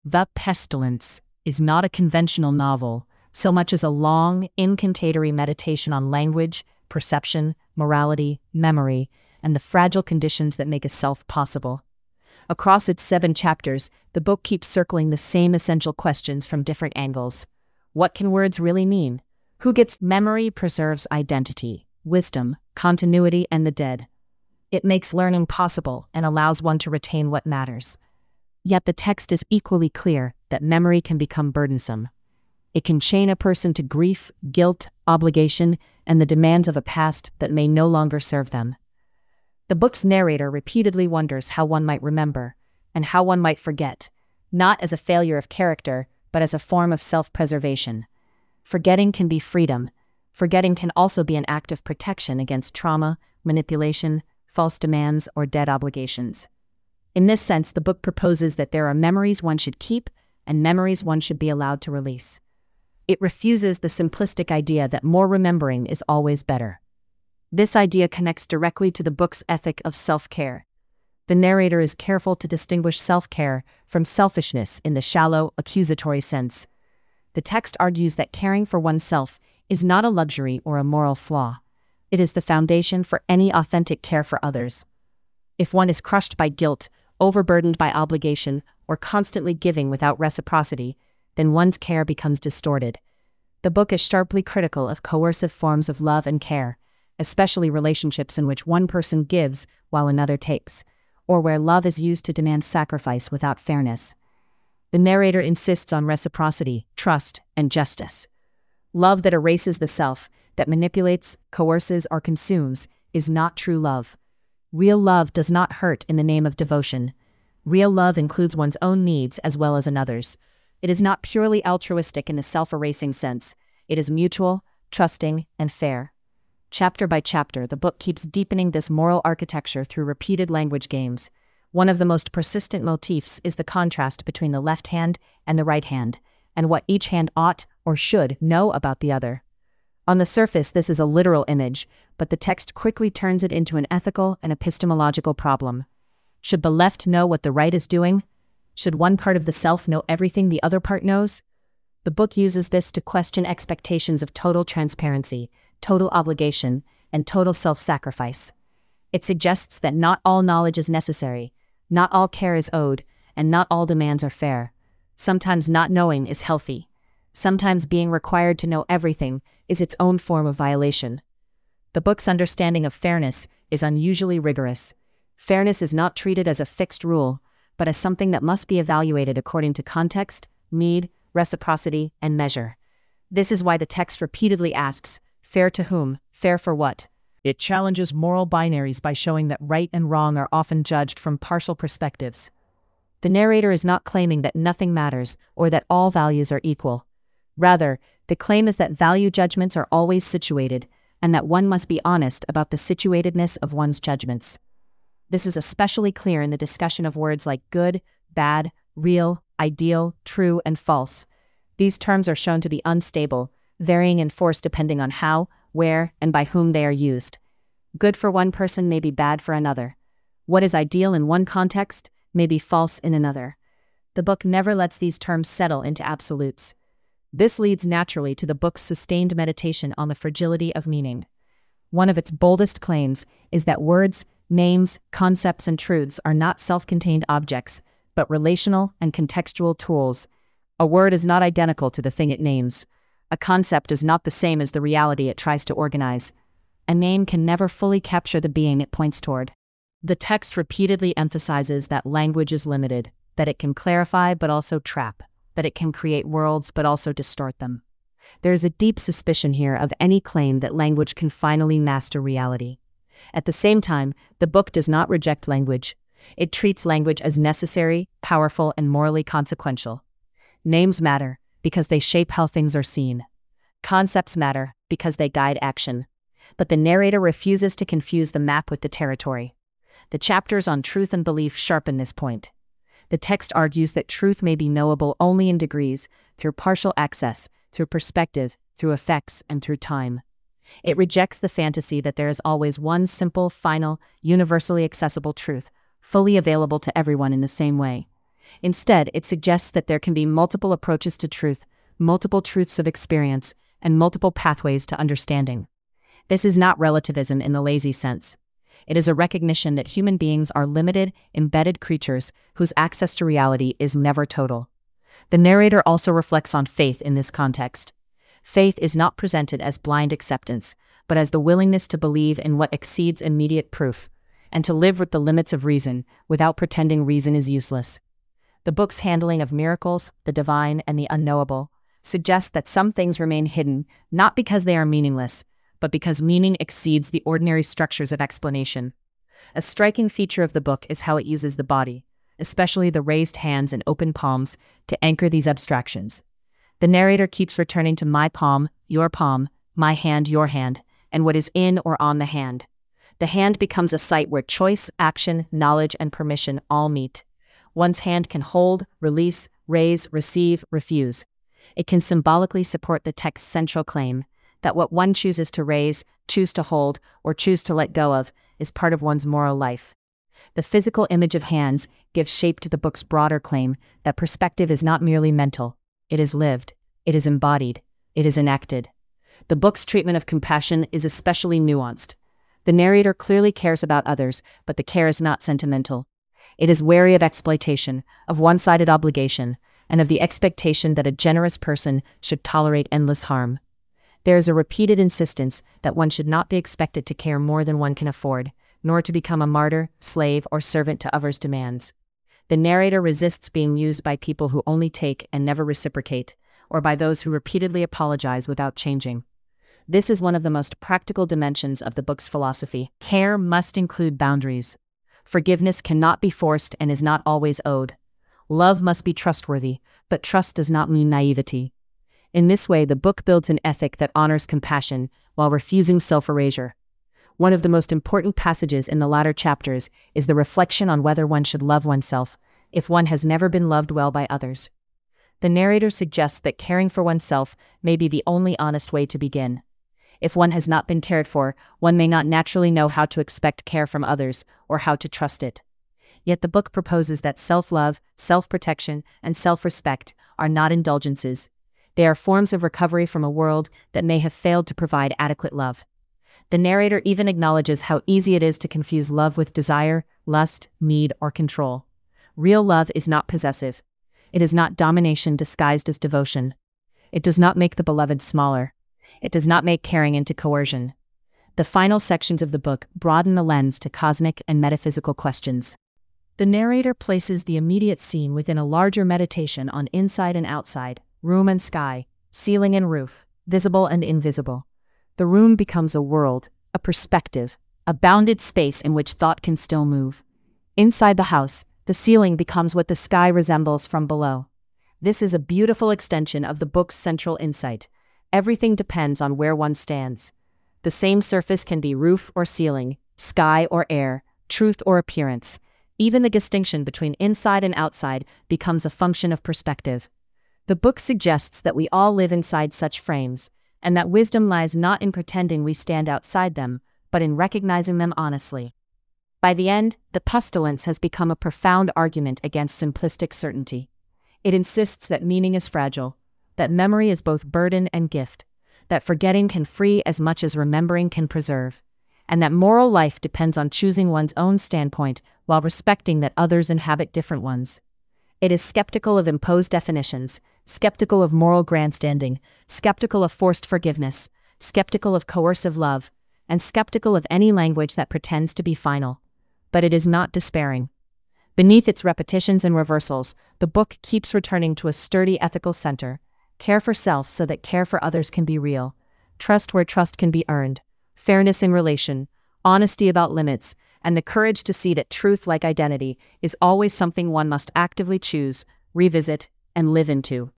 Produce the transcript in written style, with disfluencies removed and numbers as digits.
The Pestilence is not a conventional novel, so much as a long, incantatory meditation on language, perception, morality, memory, and the fragile conditions that make a self possible. Across its 7 chapters, the book keeps circling the same essential questions from different angles. What can words really mean? Who gets memory preserves identity, wisdom, continuity, and the dead. It makes learning possible and allows one to retain what matters. Yet the text is equally clear that memory can become burdensome. It can chain a person to grief, guilt, obligation, and the demands of a past that may no longer serve them. The book's narrator repeatedly wonders how one might remember, and how one might forget, not as a failure of character, but as a form of self-preservation. Forgetting can be freedom. Forgetting can also be an act of protection against trauma, manipulation, false demands, or dead obligations. In this sense, the book proposes that there are memories one should keep and memories one should be allowed to release. It refuses the simplistic idea that more remembering is always better. This idea connects directly to the book's ethic of self-care. The narrator is careful to distinguish self-care from selfishness in the shallow, accusatory sense. The text argues that caring for oneself is not a luxury or a moral flaw. It is the foundation for any authentic care for others. If one is crushed by guilt, overburdened by obligation, or constantly giving without reciprocity, then one's care becomes distorted. The book is sharply critical of coercive forms of love and care, especially relationships in which one person gives while another takes, or where love is used to demand sacrifice without fairness. The narrator insists on reciprocity, trust, and justice. Love that erases the self, that manipulates, coerces, or consumes, is not true love. Real love does not hurt in the name of devotion. Real love includes one's own needs as well as another's. It is not purely altruistic in the self-erasing sense. It is mutual, trusting, and fair. Chapter by chapter, the book keeps deepening this moral architecture through repeated language games. One of the most persistent motifs is the contrast between the left hand and the right hand, and what each hand ought or should know about the other. On the surface, this is a literal image, but the text quickly turns it into an ethical and epistemological problem. Should the left know what the right is doing? Should one part of the self know everything the other part knows? The book uses this to question expectations of total transparency, total obligation, and total self-sacrifice. It suggests that not all knowledge is necessary, not all care is owed, and not all demands are fair. Sometimes not knowing is healthy. Sometimes being required to know everything is its own form of violation. The book's understanding of fairness is unusually rigorous. Fairness is not treated as a fixed rule, but as something that must be evaluated according to context, need, reciprocity, and measure. This is why the text repeatedly asks, fair to whom, fair for what? It challenges moral binaries by showing that right and wrong are often judged from partial perspectives. The narrator is not claiming that nothing matters or that all values are equal. Rather, the claim is that value judgments are always situated, and that one must be honest about the situatedness of one's judgments. This is especially clear in the discussion of words like good, bad, real, ideal, true, and false. These terms are shown to be unstable, varying in force depending on how, where, and by whom they are used. Good for one person may be bad for another. What is ideal in one context may be false in another. The book never lets these terms settle into absolutes. This leads naturally to the book's sustained meditation on the fragility of meaning. One of its boldest claims is that words, names, concepts, and truths are not self-contained objects, but relational and contextual tools. A word is not identical to the thing it names. A concept is not the same as the reality it tries to organize. A name can never fully capture the being it points toward. The text repeatedly emphasizes that language is limited, that it can clarify but also trap, that it can create worlds but also distort them. There is a deep suspicion here of any claim that language can finally master reality. At the same time, the book does not reject language. It treats language as necessary, powerful, and morally consequential. Names matter because they shape how things are seen. Concepts matter because they guide action. But the narrator refuses to confuse the map with the territory. The chapters on truth and belief sharpen this point. The text argues that truth may be knowable only in degrees, through partial access, through perspective, through effects, and through time. It rejects the fantasy that there is always one simple, final, universally accessible truth, fully available to everyone in the same way. Instead, it suggests that there can be multiple approaches to truth, multiple truths of experience, and multiple pathways to understanding. This is not relativism in the lazy sense. It is a recognition that human beings are limited, embedded creatures whose access to reality is never total. The narrator also reflects on faith in this context. Faith is not presented as blind acceptance, but as the willingness to believe in what exceeds immediate proof, and to live with the limits of reason without pretending reason is useless. The book's handling of miracles, the divine, and the unknowable suggests that some things remain hidden, not because they are meaningless, but because meaning exceeds the ordinary structures of explanation. A striking feature of the book is how it uses the body, especially the raised hands and open palms, to anchor these abstractions. The narrator keeps returning to my palm, my hand, your hand, and what is in or on the hand. The hand becomes a site where choice, action, knowledge, and permission all meet. One's hand can hold, release, raise, receive, refuse. It can symbolically support the text's central claim that what one chooses to raise, choose to hold, or choose to let go of is part of one's moral life. The physical image of hands gives shape to the book's broader claim that perspective is not merely mental. It is lived, it is embodied, it is enacted. The book's treatment of compassion is especially nuanced. The narrator clearly cares about others, but the care is not sentimental. It is wary of exploitation, of one-sided obligation, and of the expectation that a generous person should tolerate endless harm. There is a repeated insistence that one should not be expected to care more than one can afford, nor to become a martyr, slave, or servant to others' demands. The narrator resists being used by people who only take and never reciprocate, or by those who repeatedly apologize without changing. This is one of the most practical dimensions of the book's philosophy. Care must include boundaries. Forgiveness cannot be forced and is not always owed. Love must be trustworthy, but trust does not mean naivety. In this way, the book builds an ethic that honors compassion while refusing self-erasure. One of the most important passages in the latter chapters is the reflection on whether one should love oneself if one has never been loved well by others. The narrator suggests that caring for oneself may be the only honest way to begin. If one has not been cared for, one may not naturally know how to expect care from others or how to trust it. Yet the book proposes that self-love, self-protection, and self-respect are not indulgences. They are forms of recovery from a world that may have failed to provide adequate love. The narrator even acknowledges how easy it is to confuse love with desire, lust, need, or control. Real love is not possessive. It is not domination disguised as devotion. It does not make the beloved smaller. It does not make caring into coercion. The final sections of the book broaden the lens to cosmic and metaphysical questions. The narrator places the immediate scene within a larger meditation on inside and outside, room and sky, ceiling and roof, visible and invisible. The room becomes a world, a perspective, a bounded space in which thought can still move. Inside the house, the ceiling becomes what the sky resembles from below. This is a beautiful extension of the book's central insight. Everything depends on where one stands. The same surface can be roof or ceiling, sky or air, truth or appearance. Even the distinction between inside and outside becomes a function of perspective. The book suggests that we all live inside such frames, and that wisdom lies not in pretending we stand outside them, but in recognizing them honestly. By the end, the pestilence has become a profound argument against simplistic certainty. It insists that meaning is fragile, that memory is both burden and gift, that forgetting can free as much as remembering can preserve, and that moral life depends on choosing one's own standpoint while respecting that others inhabit different ones. It is skeptical of imposed definitions, skeptical of moral grandstanding, skeptical of forced forgiveness, skeptical of coercive love, and skeptical of any language that pretends to be final. But it is not despairing. Beneath its repetitions and reversals, the book keeps returning to a sturdy ethical center. Care for self so that care for others can be real. Trust where trust can be earned. Fairness in relation. Honesty about limits. And the courage to see that truth, like identity, is always something one must actively choose, revisit, and live into.